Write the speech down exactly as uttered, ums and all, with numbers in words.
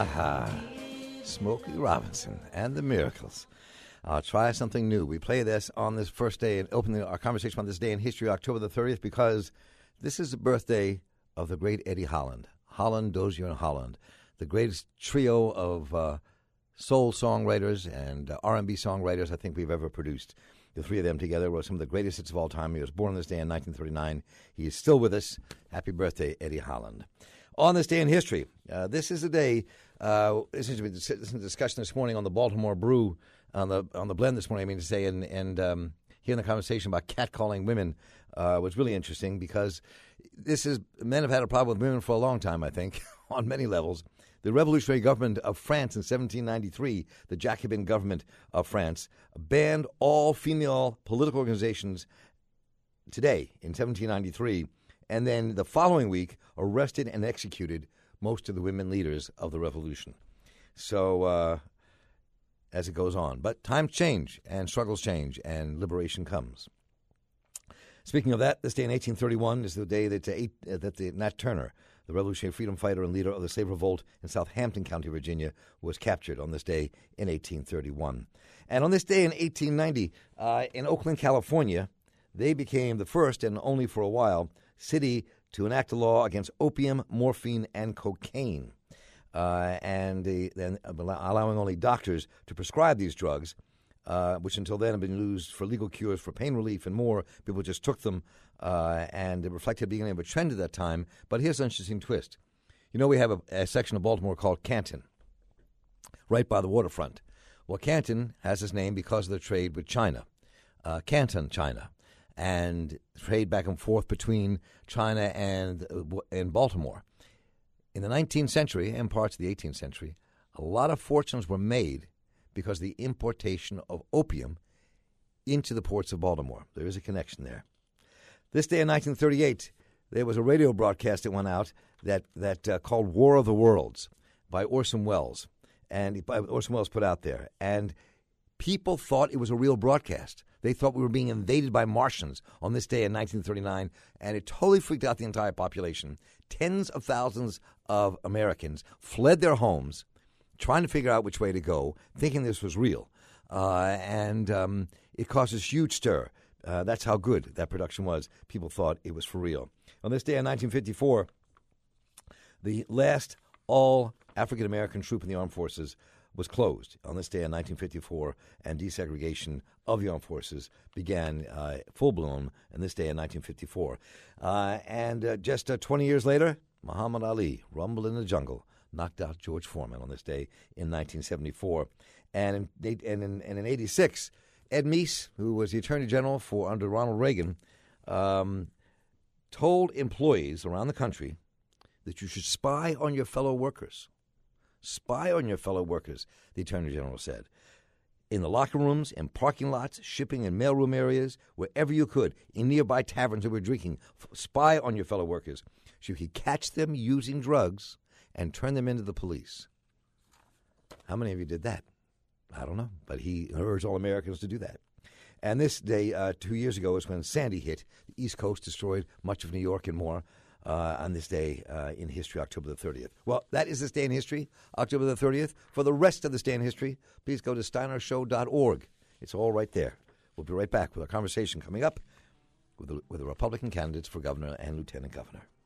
Aha. Smokey Robinson and the Miracles. Uh, try something new. We play this on this first day and open our conversation on this day in history, October the thirtieth, because this is the birthday of the great Eddie Holland. Holland, Dozier, and Holland, the greatest trio of uh, soul songwriters and uh, R and B songwriters I think we've ever produced. The three of them together were some of the greatest hits of all time. He was born on this day in nineteen thirty-nine. He is still with us. Happy birthday, Eddie Holland. On this day in history, uh, this is a day, uh, this is a discussion this morning on the Baltimore Brew, on the on the blend this morning, I mean to say, and, and um, hearing the conversation about catcalling women uh, was really interesting because this is, men have had a problem with women for a long time, I think, on many levels. The revolutionary government of France in seventeen ninety-three, the Jacobin government of France, banned all female political organizations today in seventeen ninety-three, and then the following week arrested and executed most of the women leaders of the revolution. So, uh, as it goes on. But times change, and struggles change, and liberation comes. Speaking of that, this day in eighteen thirty-one is the day that, uh, eight, uh, that the Nat Turner, the revolutionary freedom fighter and leader of the slave revolt in Southampton County, Virginia, was captured on this day in eighteen thirty-one. And on this day in eighteen ninety, uh, in Oakland, California, they became the first, and only for a while, city to enact a law against opium, morphine, and cocaine, uh, and the, then allowing only doctors to prescribe these drugs, uh, which until then had been used for legal cures for pain relief and more. People just took them, uh, and it reflected beginning of a trend at that time. But here's an interesting twist. You know, we have a, a section of Baltimore called Canton, right by the waterfront. Well, Canton has its name because of the trade with China, uh, Canton, China, and trade back and forth between China and uh, and Baltimore. In the nineteenth century and parts of the eighteenth century, a lot of fortunes were made because of the importation of opium into the ports of Baltimore. There is a connection there. This day in nineteen thirty-eight, there was a radio broadcast that went out that that uh, called War of the Worlds by Orson Welles, and by Orson Welles put out there, and people thought it was a real broadcast. They thought we were being invaded by Martians on this day in nineteen thirty-nine, and it totally freaked out the entire population. Tens of thousands of Americans fled their homes, trying to figure out which way to go, thinking this was real. Uh, and um, it caused this huge stir. Uh, that's how good that production was. People thought it was for real. On this day in nineteen fifty-four, the last all-African-American troop in the armed forces was closed on this day in nineteen fifty-four, and desegregation of the armed forces began uh, full-blown on this day in nineteen fifty-four. Uh, and uh, just uh, twenty years later, Muhammad Ali, Rumble in the Jungle, knocked out George Foreman on this day in nineteen seventy-four. And in, and in, and in eighty-six, Ed Meese, who was the Attorney General for under Ronald Reagan, um, told employees around the country that you should spy on your fellow workers. Spy on your fellow workers, the Attorney General said. In the locker rooms, in parking lots, shipping and mailroom areas, wherever you could, in nearby taverns that were drinking, spy on your fellow workers so you could catch them using drugs and turn them into the police. How many of you did that? I don't know, but he urged all Americans to do that. And this day, uh, two years ago, is when Sandy hit. The East Coast destroyed much of New York and more. Uh, on this day uh, in history, October the thirtieth. Well, that is this day in history, October the thirtieth. For the rest of this day in history, please go to steiner show dot org. It's all right there. We'll be right back with our conversation coming up with the, with the Republican candidates for governor and lieutenant governor.